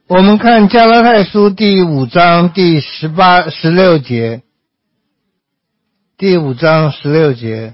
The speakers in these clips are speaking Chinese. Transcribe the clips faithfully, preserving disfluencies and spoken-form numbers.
我们看加拉太书第五章第十八、十六节，第五章十六节，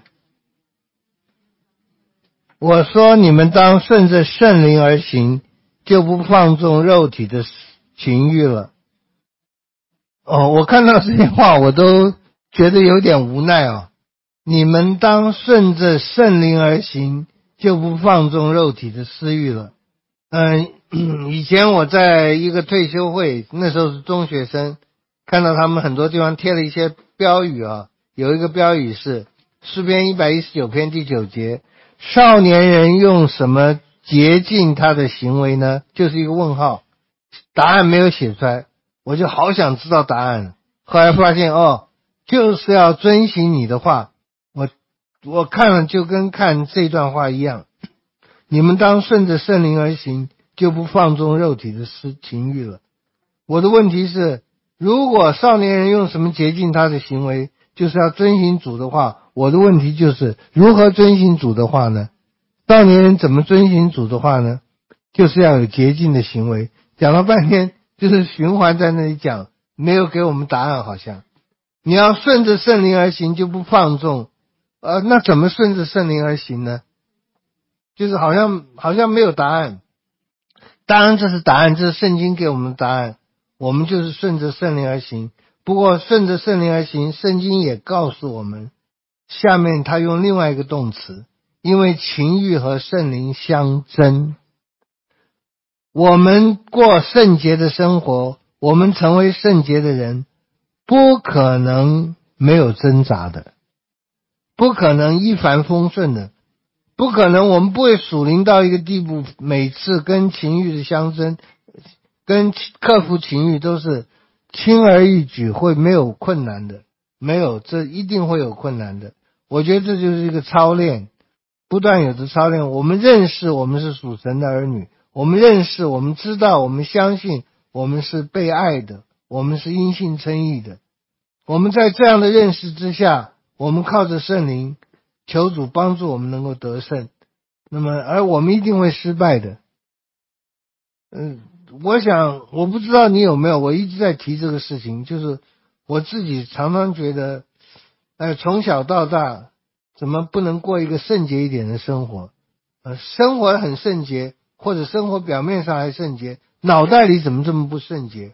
我说你们当顺着圣灵而行，就不放纵肉体的情欲了。哦，我看到这些话我都觉得有点无奈哦。你们当顺着圣灵而行，就不放纵肉体的私欲了。嗯，以前我在一个退休会，那时候是中学生，看到他们很多地方贴了一些标语啊，有一个标语是诗篇一百一十九篇第九节，少年人用什么洁净他的行为呢？就是一个问号，答案没有写出来，我就好想知道答案。后来发现哦，就是要遵行你的话。我我看了就跟看这段话一样，你们当顺着圣灵而行，就不放纵肉体的私情欲了。我的问题是，如果少年人用什么洁净他的行为，就是要遵行主的话，我的问题就是如何遵行主的话呢？少年人怎么遵行主的话呢？就是要有洁净的行为。讲了半天就是循环在那里讲，没有给我们答案。好像你要顺着圣灵而行，就不放纵呃，那怎么顺着圣灵而行呢？就是好像好像没有答案。当然这是答案，这是圣经给我们的答案，我们就是顺着圣灵而行。不过顺着圣灵而行，圣经也告诉我们，下面他用另外一个动词，因为情欲和圣灵相争。我们过圣洁的生活，我们成为圣洁的人，不可能没有挣扎的，不可能一帆风顺的，不可能我们不会属灵到一个地步，每次跟情欲的相争，跟克服情欲都是轻而易举，会没有困难的，没有，这一定会有困难的。我觉得这就是一个操练，不断有的操练。我们认识我们是属神的儿女，我们认识，我们知道，我们相信我们是被爱的，我们是因信称义的。我们在这样的认识之下，我们靠着圣灵求主帮助我们能够得胜，那么而我们一定会失败的。嗯，我想我不知道你有没有，我一直在提这个事情，就是我自己常常觉得呃，从小到大怎么不能过一个圣洁一点的生活？呃，生活很圣洁，或者生活表面上还圣洁，脑袋里怎么这么不圣洁？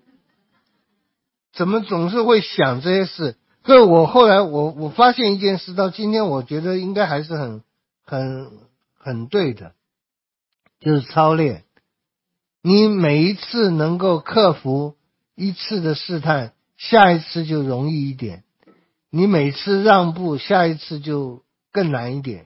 怎么总是会想这些事？所以我后来我我发现一件事，到今天我觉得应该还是很很很对的，就是操练。你每一次能够克服一次的试探，下一次就容易一点。你每次让步，下一次就更难一点。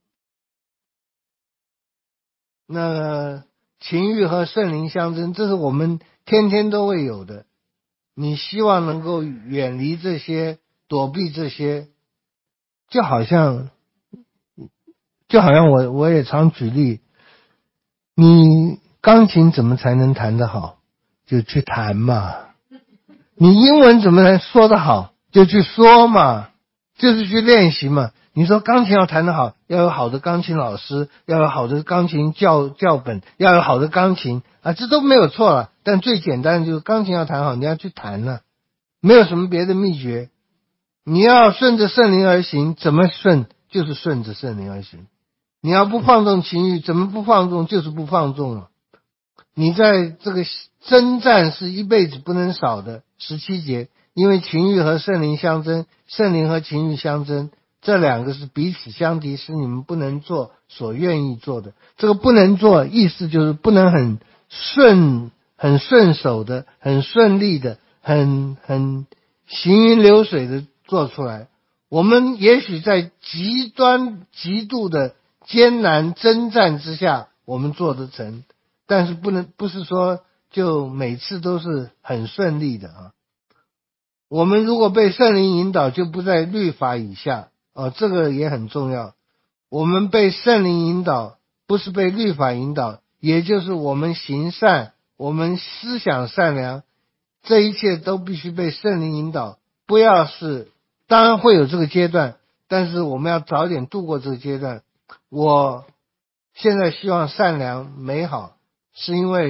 那情欲和圣灵相争，这是我们天天都会有的。你希望能够远离这些，躲避这些，就好像就好像我我也常举例，你钢琴怎么才能弹得好？就去弹嘛。你英文怎么能说得好？就去说嘛，就是去练习嘛。你说钢琴要弹得好，要有好的钢琴老师，要有好的钢琴教教本，要有好的钢琴啊，这都没有错了。但最简单的就是钢琴要弹好，你要去弹了，没有什么别的秘诀。你要顺着圣灵而行，怎么顺？就是顺着圣灵而行。你要不放纵情欲，怎么不放纵？就是不放纵了。你在这个征战是一辈子不能少的。十七节，因为情欲和圣灵相争，圣灵和情欲相争，这两个是彼此相敌，是你们不能做所愿意做的。这个不能做，意思就是不能很顺很顺手的，很顺利的，很很行云流水的做出来。我们也许在极端极度的艰难征战之下我们做得成，但是不能不是说就每次都是很顺利的啊。我们如果被圣灵引导，就不在律法以下啊，这个也很重要。我们被圣灵引导，不是被律法引导，也就是我们行善，我们思想善良，这一切都必须被圣灵引导。不要是，当然会有这个阶段，但是我们要早点度过这个阶段。我现在希望善良美好，是因为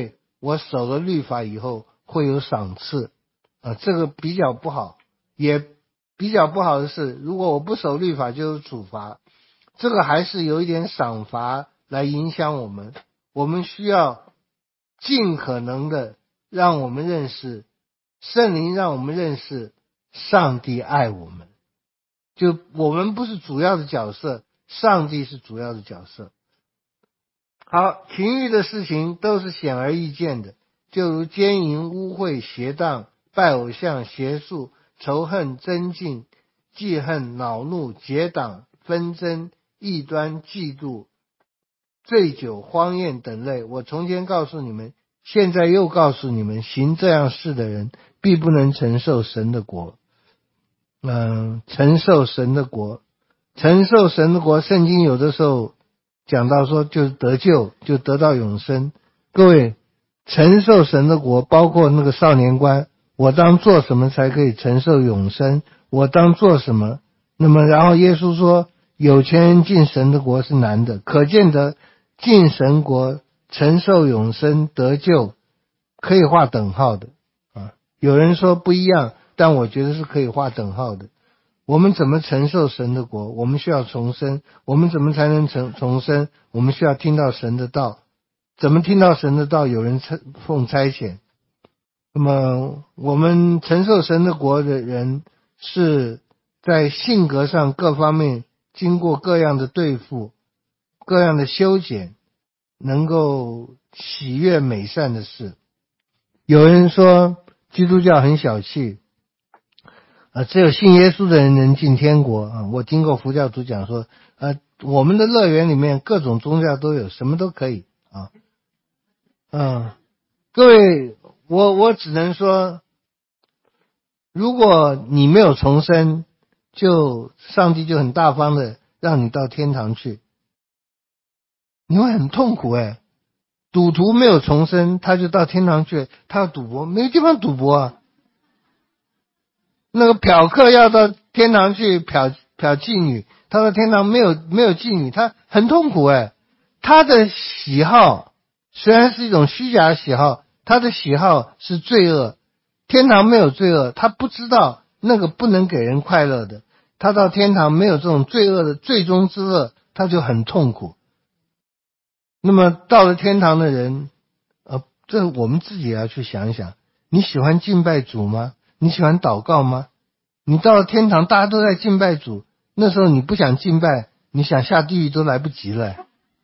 我守了律法以后会有赏赐啊，这个比较不好。也比较不好的是，如果我不守律法就有处罚，这个还是有一点赏罚来影响我们。我们需要尽可能的让我们认识圣灵，让我们认识上帝爱我们，就我们不是主要的角色，上帝是主要的角色。好，情欲的事情都是显而易见的，就如奸淫、污秽、邪荡、拜偶像、邪术、仇恨、争竞、记恨、恼怒、结党、纷争、异端、嫉妒、醉酒、荒宴等类。我从前告诉你们，现在又告诉你们，行这样事的人必不能承受神的国。嗯，承受神的国，承受神的国，圣经有的时候讲到说就是得救，就得到永生。各位，承受神的国包括那个少年观，我当做什么才可以承受永生？我当做什么？那么然后耶稣说，有钱人进神的国是难的，可见得进神国、承受永生、得救可以画等号的啊。有人说不一样，但我觉得是可以画等号的。我们怎么承受神的国？我们需要重生。我们怎么才能重重生？我们需要听到神的道。怎么听到神的道？有人奉差遣。那么我们承受神的国的人，是在性格上各方面经过各样的对付，各样的修剪，能够喜悦美善的事。有人说基督教很小气啊，只有信耶稣的人能进天国啊！我听过佛教徒讲说，呃，我们的乐园里面各种宗教都有，什么都可以啊。嗯，各位，我我只能说，如果你没有重生，就上帝就很大方的让你到天堂去，你会很痛苦诶。赌徒没有重生，他就到天堂去，他要赌博，没有地方赌博啊。那个嫖客要到天堂去嫖嫖妓女，他到天堂没有没有妓女，他很痛苦诶。他的喜好虽然是一种虚假的喜好，他的喜好是罪恶。天堂没有罪恶，他不知道那个不能给人快乐的。他到天堂没有这种罪恶的最终之乐，他就很痛苦。那么到了天堂的人，呃，这我们自己也要去想一想，你喜欢敬拜主吗？你喜欢祷告吗？你到了天堂，大家都在敬拜主，那时候你不想敬拜，你想下地狱都来不及了。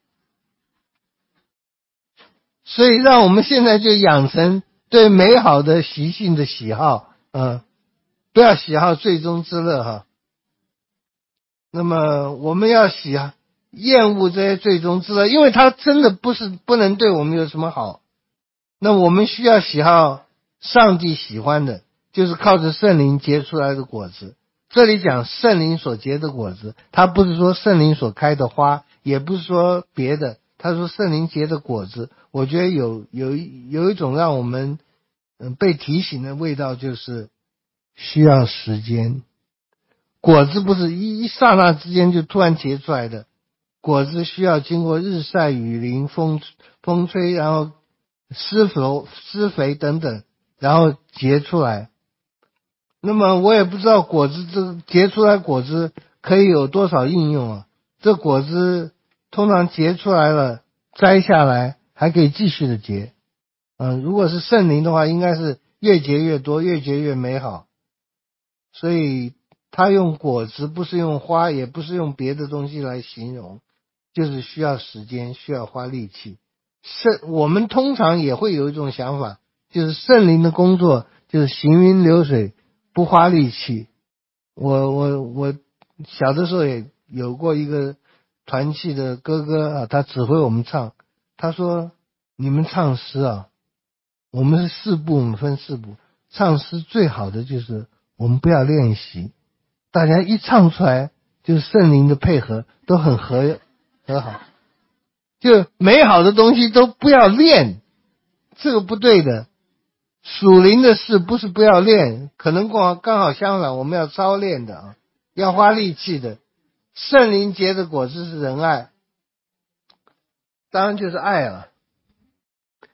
所以让我们现在就养成对美好的习性的喜好，嗯，不要喜好最终之乐哈。那么我们要喜厌恶这些最终之乐，因为它真的不是不能对我们有什么好。那我们需要喜好上帝喜欢的，就是靠着圣灵结出来的果子。这里讲圣灵所结的果子，它不是说圣灵所开的花，也不是说别的，他说圣灵结的果子。我觉得有有有一种让我们嗯被提醒的味道，就是需要时间。果子不是一一刹那之间就突然结出来的，果子需要经过日晒雨淋风风吹，然后施肥施肥等等，然后结出来。那么我也不知道果子这个结出来果子可以有多少应用啊。这果子通常结出来了，摘下来还可以继续的结。嗯，如果是圣灵的话，应该是越结越多，越结越美好。所以他用果子，不是用花，也不是用别的东西来形容，就是需要时间，需要花力气。圣我们通常也会有一种想法，就是圣灵的工作就是行云流水，不花力气。我我我小的时候也有过一个团契的哥哥啊，他指挥我们唱，他说你们唱诗啊，我们是四部，我们分四部，唱诗最好的就是我们不要练习，大家一唱出来就是圣灵的配合都很和和好，就美好的东西都不要练，这个不对的。属灵的事不是不要练，可能刚好刚好相反，我们要操练的啊，要花力气的。圣灵结的果子是仁爱，当然就是爱了。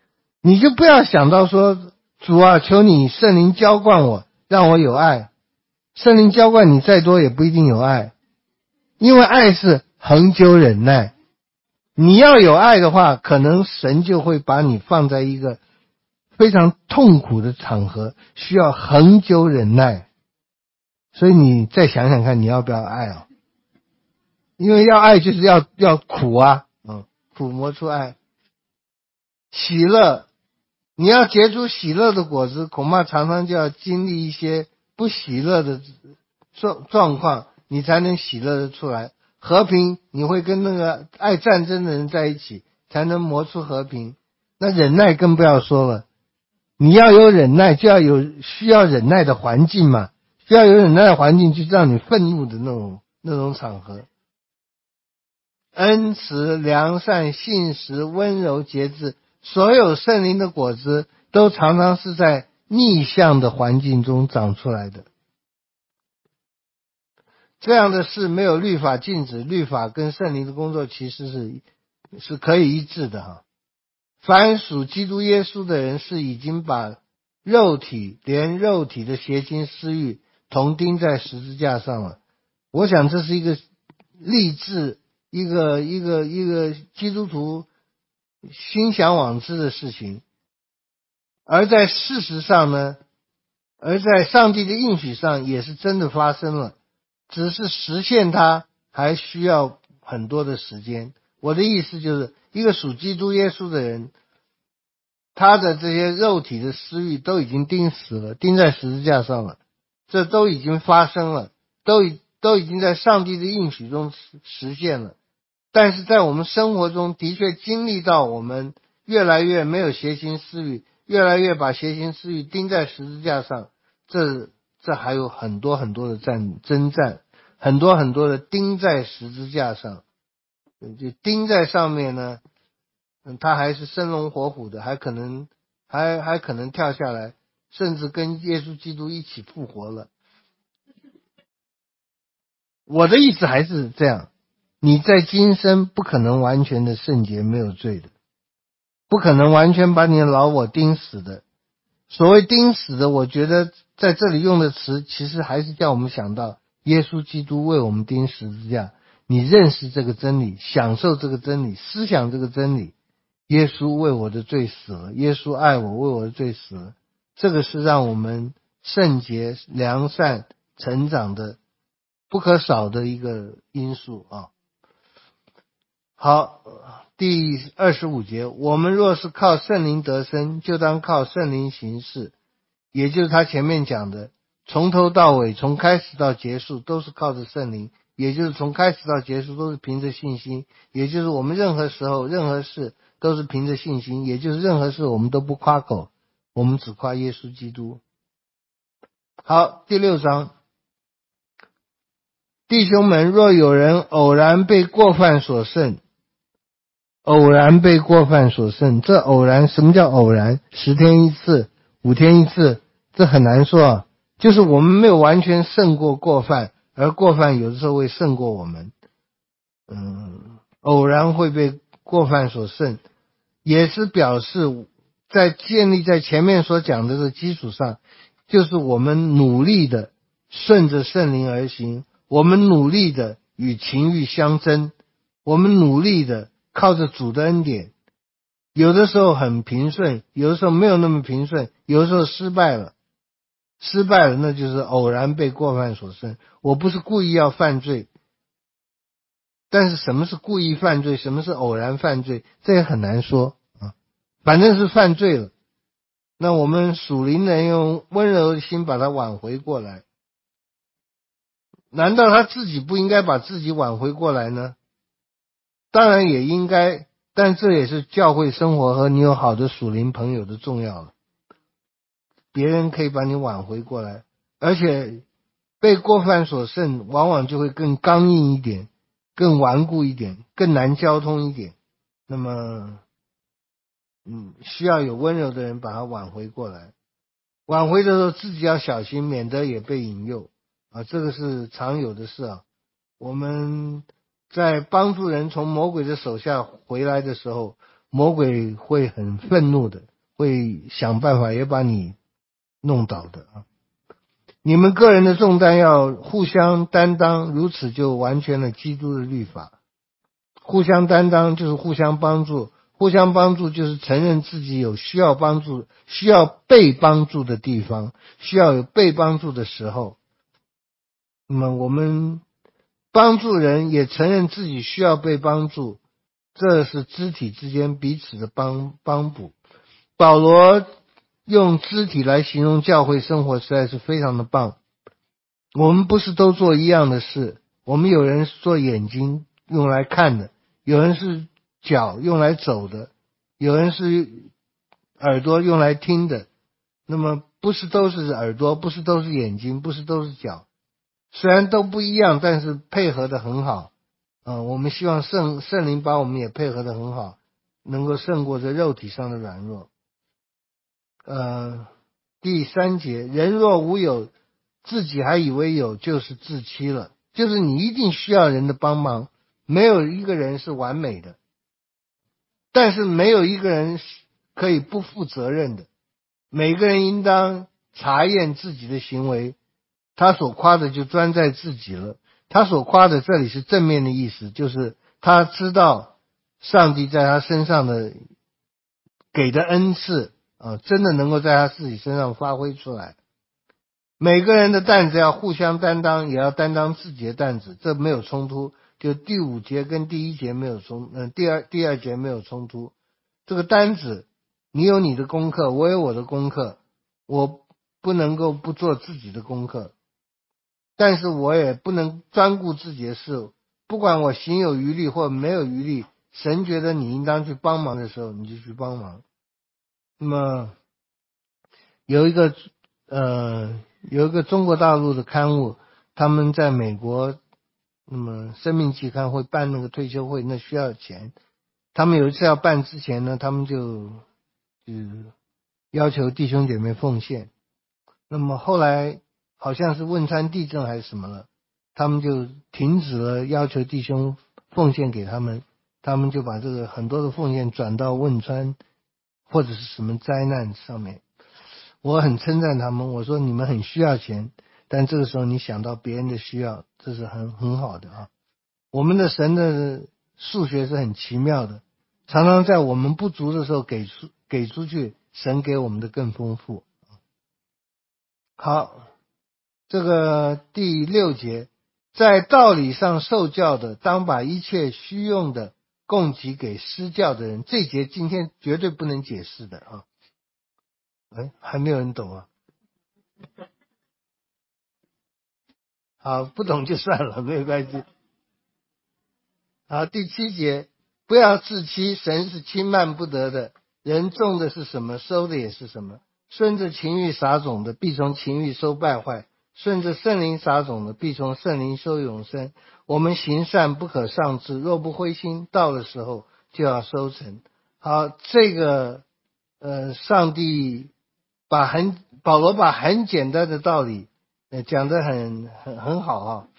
你就不要想到说，主啊，求你圣灵浇灌我，让我有爱。圣灵浇灌你再多也不一定有爱，因为爱是恒久忍耐。你要有爱的话，可能神就会把你放在一个非常痛苦的场合，需要恒久忍耐。所以你再想想看，你要不要爱啊？因为要爱就是要要苦啊，嗯，苦磨出爱。喜乐，你要结出喜乐的果子，恐怕常常就要经历一些不喜乐的状状况，你才能喜乐的出来。和平，你会跟那个爱战争的人在一起，才能磨出和平。那忍耐更不要说了，你要有忍耐，就要有需要忍耐的环境嘛，需要有忍耐的环境，就是让你愤怒的那种那种场合。恩慈、良善、信实、温柔、节制，所有圣灵的果子都常常是在逆向的环境中长出来的。这样的事没有律法禁止，律法跟圣灵的工作其实是是可以一致的哈。凡属基督耶稣的人是已经把肉体连肉体的邪情私欲同钉在十字架上了。我想这是一个励志一个一个一个基督徒心向往之的事情。而在事实上呢，而在上帝的应许上也是真的发生了，只是实现它还需要很多的时间。我的意思就是，一个属基督耶稣的人，他的这些肉体的私欲都已经钉死了，钉在十字架上了，这都已经发生了，都已都已经在上帝的应许中实现了。但是在我们生活中的确经历到我们越来越没有邪情私欲，越来越把邪情私欲钉在十字架上，这这还有很多很多的战征战，很多很多的钉在十字架上，就钉在上面呢，他还是生龙活虎的，还可能还还可能跳下来，甚至跟耶稣基督一起复活了。我的意思还是这样，你在今生不可能完全的圣洁没有罪的，不可能完全把你的老我钉死的。所谓钉死的，我觉得在这里用的词其实还是叫我们想到耶稣基督为我们钉十字架，你认识这个真理，享受这个真理，思想这个真理，耶稣为我的罪死了，耶稣爱我，为我的罪死了，这个是让我们圣洁良善成长的不可少的一个因素啊。好，第二十五节，我们若是靠圣灵得生，就当靠圣灵行事，也就是他前面讲的，从头到尾，从开始到结束都是靠着圣灵，也就是从开始到结束都是凭着信心，也就是我们任何时候任何事都是凭着信心，也就是任何事我们都不夸口，我们只夸耶稣基督。好，第六章，弟兄们，若有人偶然被过犯所胜，偶然被过犯所胜，这偶然，什么叫偶然？十天一次，五天一次，这很难说啊。就是我们没有完全胜过过犯，而过犯有的时候会胜过我们。嗯，偶然会被过犯所胜，也是表示在建立在前面所讲的这个基础上，就是我们努力的顺着圣灵而行，我们努力的与情欲相争，我们努力的靠着主的恩典，有的时候很平顺，有的时候没有那么平顺，有的时候失败了，失败了那就是偶然被过犯所胜。我不是故意要犯罪，但是什么是故意犯罪，什么是偶然犯罪，这也很难说啊。反正是犯罪了，那我们属灵人用温柔的心把它挽回过来。难道他自己不应该把自己挽回过来呢？当然也应该，但这也是教会生活和你有好的属灵朋友的重要了。别人可以把你挽回过来，而且被过犯所胜，往往就会更刚硬一点，更顽固一点，更难交通一点。那么嗯，需要有温柔的人把他挽回过来。挽回的时候自己要小心，免得也被引诱啊，这个是常有的事啊。我们在帮助人从魔鬼的手下回来的时候，魔鬼会很愤怒的， 会想办法也把你弄倒的啊。你们个人的重担要互相担当，如此就完全了基督的律法。互相担当就是互相帮助，互相帮助就是承认自己有需要帮助、需要被帮助的地方，需要有被帮助的时候。那么我们帮助人，也承认自己需要被帮助，这是肢体之间彼此的帮帮补。保罗用肢体来形容教会生活实在是非常的棒。我们不是都做一样的事，我们有人是做眼睛用来看的，有人是脚用来走的，有人是耳朵用来听的。那么不是都是耳朵，不是都是眼睛，不是都是脚，虽然都不一样，但是配合的很好。呃，我们希望圣圣灵把我们也配合的很好，能够胜过这肉体上的软弱。呃，第三节，人若无有，自己还以为有，就是自欺了。就是你一定需要人的帮忙，没有一个人是完美的，但是没有一个人可以不负责任的。每个人应当查验自己的行为，他所夸的就专在自己了。他所夸的这里是正面的意思，就是他知道上帝在他身上的给的恩赐啊，真的能够在他自己身上发挥出来。每个人的担子要互相担当，也要担当自己的担子，这没有冲突。就第五节跟第一节没有冲，嗯、呃，第二第二节没有冲突。这个担子，你有你的功课，我有我的功课，我不能够不做自己的功课，但是我也不能专顾自己的事。不管我行有余力或没有余力，神觉得你应当去帮忙的时候，你就去帮忙。那么有一个呃有一个中国大陆的刊物，他们在美国，那么生命期刊会办那个退休会，那需要钱。他们有一次要办之前呢，他们就就要求弟兄姐妹奉献。那么后来好像是汶川地震还是什么了，他们就停止了要求弟兄奉献给他们，他们就把这个很多的奉献转到汶川或者是什么灾难上面。我很称赞他们，我说你们很需要钱，但这个时候你想到别人的需要，这是很很好的啊。我们的神的数学是很奇妙的，常常在我们不足的时候给出给出去，神给我们的更丰富。好，这个第六节，在道理上受教的，当把一切虚用的供给给施教的人。这节今天绝对不能解释的啊！哎，还没有人懂啊？好，不懂就算了，没有关系。好，第七节，不要自欺，神是轻慢不得的。人种的是什么，收的也是什么。顺着情欲撒种的，必从情欲收败坏；顺着圣灵撒种的，必从圣灵收永生。我们行善不可丧志，若不灰心，到的时候就要收成。好，这个呃，上帝把很保罗把很简单的道理呃讲得很很很好啊。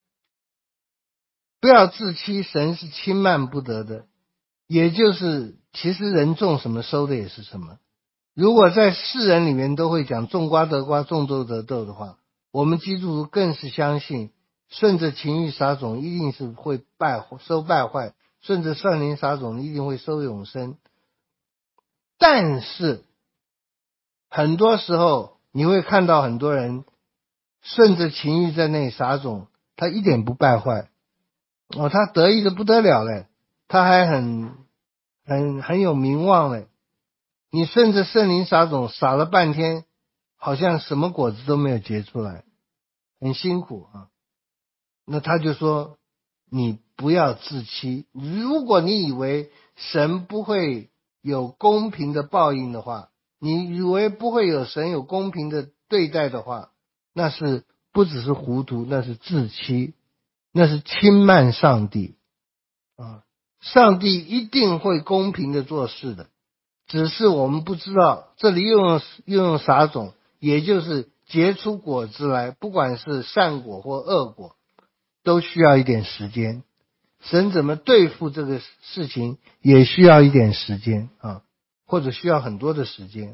不要自欺，神是轻慢不得的。也就是其实人种什么收的也是什么。如果在世人里面都会讲种瓜得瓜，种豆得豆的话，我们基督徒更是相信顺着情欲撒种一定是会败收败坏，顺着圣灵撒种一定会收永生。但是很多时候你会看到很多人顺着情欲在那里撒种，他一点不败坏哦，他得意的不得了嘞，他还很很很有名望嘞。你顺着圣灵撒种，撒了半天，好像什么果子都没有结出来，很辛苦啊。那他就说，你不要自欺。如果你以为神不会有公平的报应的话，你以为不会有神有公平的对待的话，那是不只是糊涂，那是自欺，那是轻慢上帝啊！上帝一定会公平的做事的。只是我们不知道，这里又用又用撒种，也就是结出果子来，不管是善果或恶果，都需要一点时间。神怎么对付这个事情，也需要一点时间啊。 或者需要很多的时间。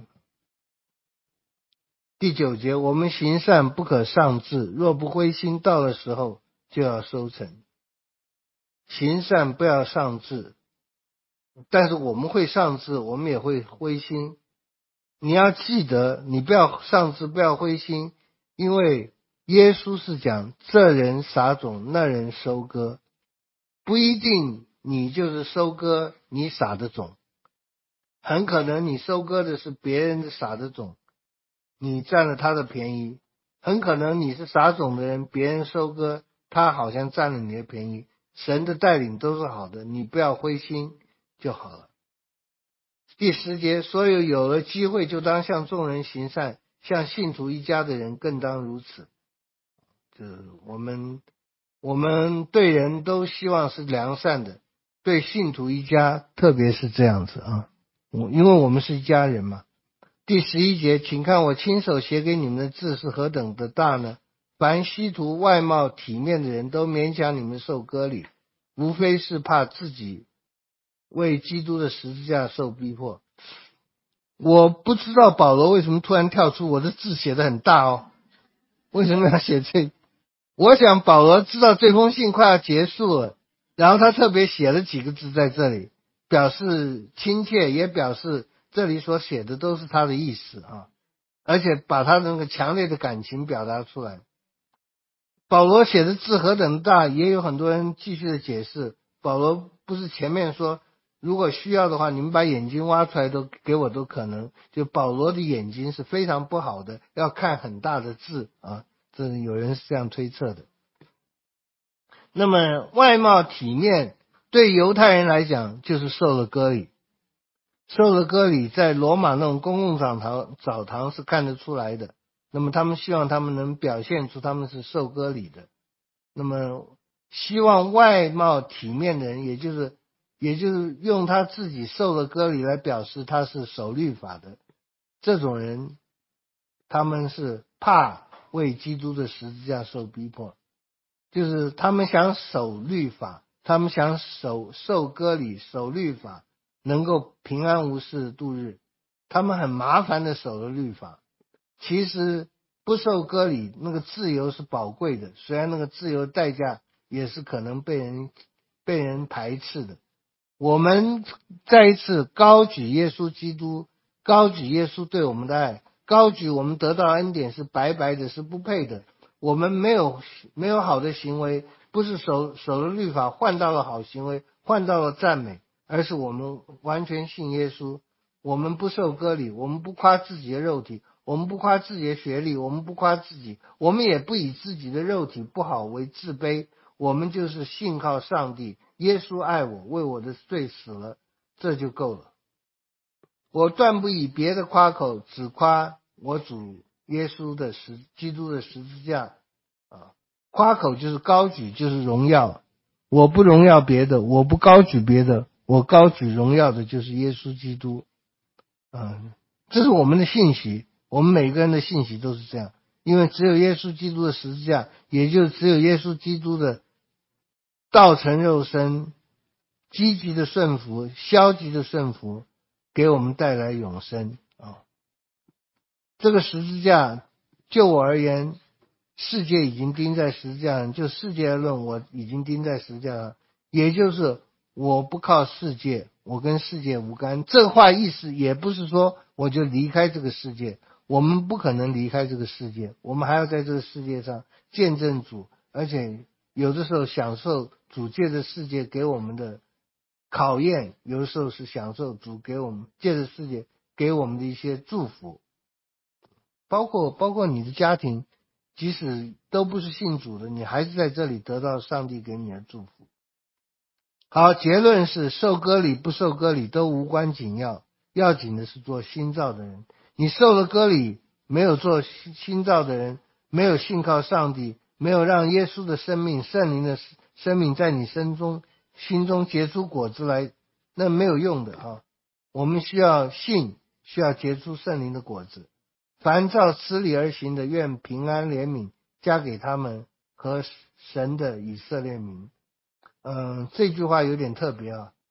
第九节，我们行善不可丧志，若不灰心，到了时候就要收成。行善不要丧志，但是我们会丧志，我们也会灰心。你要记得，你不要丧志，不要灰心，因为耶稣是讲这人撒种，那人收割，不一定你就是收割你撒的种，很可能你收割的是别人撒的种，你占了他的便宜，很可能你是撒种的人，别人收割，他好像占了你的便宜。神的带领都是好的，你不要灰心就好了。第十节，所有有了机会就当向众人行善，向信徒一家的人更当如此。就是我们我们对人都希望是良善的，对信徒一家特别是这样子啊，因为我们是一家人嘛。第十一节，请看我亲手写给你们的字是何等的大呢？凡希图外貌体面的人都勉强你们受割礼，无非是怕自己为基督的十字架受逼迫。我不知道保罗为什么突然跳出我的字写得很大哦，为什么要写这？我想保罗知道这封信快要结束了，然后他特别写了几个字在这里，表示亲切，也表示这里所写的都是他的意思啊，而且把他那个强烈的感情表达出来。保罗写的字何等大，也有很多人继续的解释。保罗不是前面说如果需要的话，你们把眼睛挖出来都给我都可能，就保罗的眼睛是非常不好的，要看很大的字啊，这有人是这样推测的。那么外貌体面对犹太人来讲就是受了割礼，受了割礼在罗马那种公共澡堂澡堂是看得出来的，那么他们希望他们能表现出他们是受割礼的。那么希望外貌体面的人，也就是也就是用他自己受了割礼来表示他是守律法的，这种人他们是怕为基督的十字架受逼迫，就是他们想守律法，他们想守受割礼守律法，能够平安无事度日，他们很麻烦的守了律法。其实不受割礼那个自由是宝贵的，虽然那个自由代价也是可能被人被人排斥的。我们再一次高举耶稣基督，高举耶稣对我们的爱，高举我们得到恩典是白白的，是不配的。我们没有没有好的行为，不是守守了律法换到了好行为，换到了赞美，而是我们完全信耶稣。我们不受割礼，我们不夸自己的肉体，我们不夸自己的学历，我们不夸自己，我们也不以自己的肉体不好为自卑，我们就是信靠上帝，耶稣爱我，为我的罪死了，这就够了。我断不以别的夸口，只夸我主耶稣的十基督的十字架啊，夸口就是高举，就是荣耀。我不荣耀别的，我不高举别的，我高举荣耀的就是耶稣基督。嗯，这是我们的信息，我们每个人的信息都是这样，因为只有耶稣基督的十字架，也就只有耶稣基督的道成肉身，积极的顺服，消极的顺服，给我们带来永生啊！这个十字架，就我而言，世界已经钉在十字架上，就世界而论，我已经钉在十字架上，也就是我不靠世界，我跟世界无干。这话意思也不是说我就离开这个世界，我们不可能离开这个世界，我们还要在这个世界上见证主，而且有的时候享受主借着世界给我们的考验，有的时候是享受主给我们借着世界给我们的一些祝福，包括包括你的家庭，即使都不是信主的，你还是在这里得到上帝给你的祝福。好，结论是受割礼不受割礼都无关紧要，要紧的是做新造的人。你受了割礼，没有做新造的人，没有信靠上帝，没有让耶稣的生命圣灵的生命在你身中心中结出果子来，那没有用的啊！我们需要信，需要结出圣灵的果子。凡照此理而行的，愿平安怜悯加给他们和神的以色列民。嗯，这句话有点特别啊。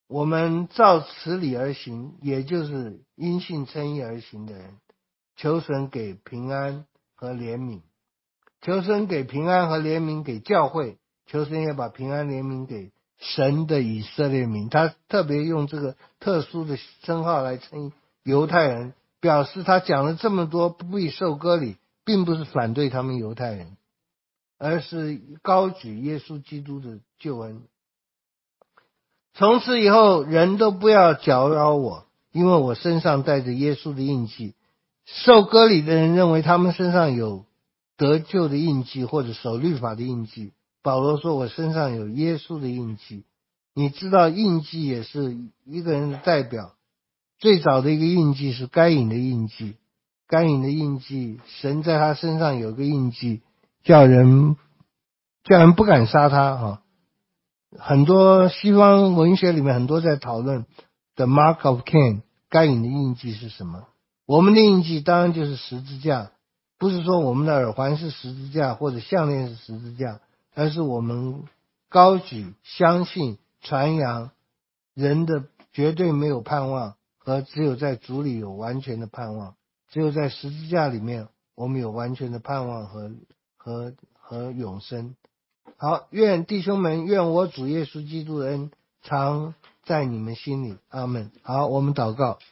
我们照此理而行，也就是因信称义而行的人，求神给平安和怜悯，求神给平安和怜悯给教会，求神也把平安怜悯给神的以色列民。他特别用这个特殊的称号来称犹太人，表示他讲了这么多不必受割礼，并不是反对他们犹太人，而是高举耶稣基督的救恩。从此以后，人都不要搅扰我，因为我身上带着耶稣的印记。受割礼的人认为他们身上有得救的印记或者守律法的印记，保罗说我身上有耶稣的印记。你知道印记也是一个人的代表，最早的一个印记是该隐的印记，该隐的印记，神在他身上有个印记，叫人叫人不敢杀他啊。很多西方文学里面很多在讨论 The Mark of Cain， 该隐的印记是什么。我们的印记当然就是十字架，不是说我们的耳环是十字架或者项链是十字架，而是我们高举相信传扬人的绝对没有盼望，和只有在主里有完全的盼望，只有在十字架里面我们有完全的盼望和和和永生。好，愿弟兄们，愿我主耶稣基督的恩常在你们心里，阿们。好，我们祷告。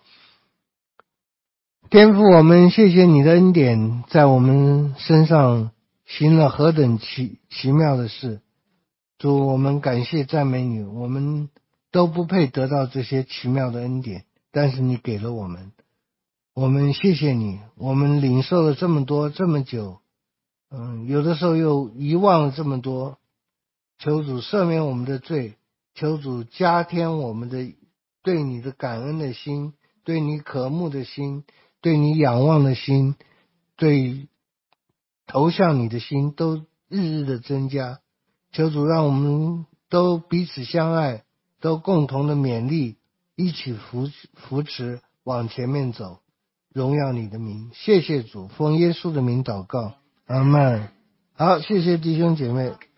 天父，我们谢谢你的恩典在我们身上行了何等奇奇妙的事。主，我们感谢赞美你，我们都不配得到这些奇妙的恩典，但是你给了我们，我们谢谢你，我们领受了这么多这么久，嗯，有的时候又遗忘了这么多。求主赦免我们的罪，求主加添我们的对你的感恩的心，对你渴慕的心，对你仰望的心，对投向你的心都日日的增加。求主让我们都彼此相爱，都共同的勉励，一起扶扶持往前面走，荣耀你的名。谢谢主，奉耶稣的名祷告，阿们。好，谢谢弟兄姐妹。